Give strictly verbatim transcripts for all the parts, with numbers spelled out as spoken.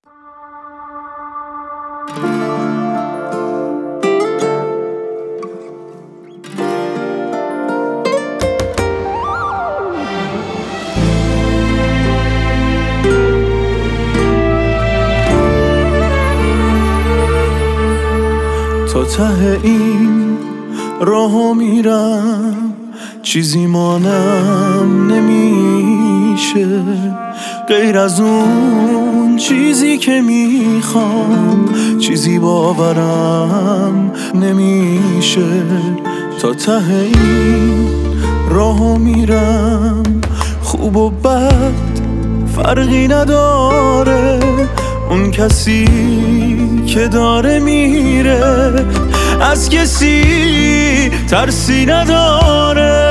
تا ته این راهو میرم، چیزی مانم نمیشه غیر از اون چیزی که میخوام، چیزی باورم نمیشه. تا ته این راهو میرم، خوب و بد فرقی نداره، اون کسی که داره میره از کسی ترسی نداره.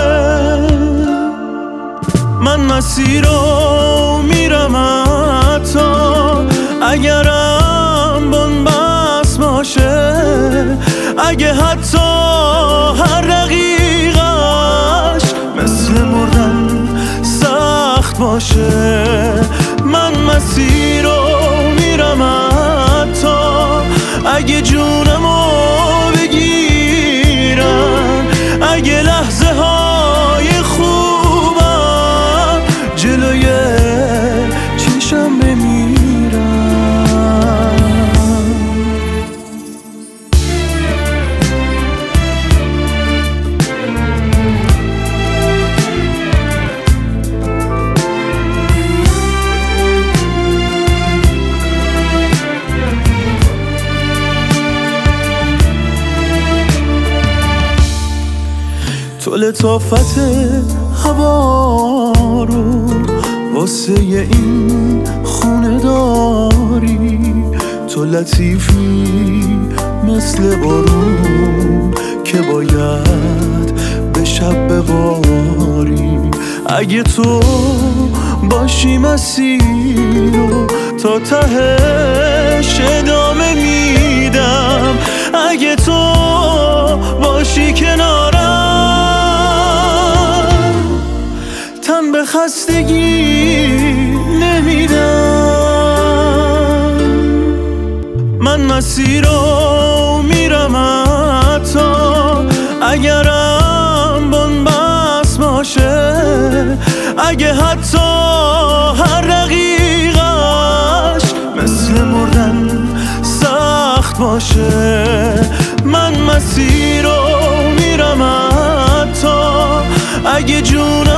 من مسیر رو میرم حتی اگرم بنبست باشه، اگه حتی هر دقیقش مثل مردن سخت باشه. من مسیر رو میرم حتی اگه جونمو بگیرن، اگه لحظه های خوبم جلوی چشم بمیرن. تو لطافت هوا رو واسه این خونه داری، تو لطیفی مثل بارون که باید به شب بباری. اگه تو باشی مسیر رو تا تهش ادامه میدم، اگه تو باشی کنارم تن به خستگی نمیدم. من مسیر رو میرم حتی اگرم بنبست باشه، اگه حتی هر دقیقش مثل مردن سخت باشه. من مسیر رو میرم حتی اگه جون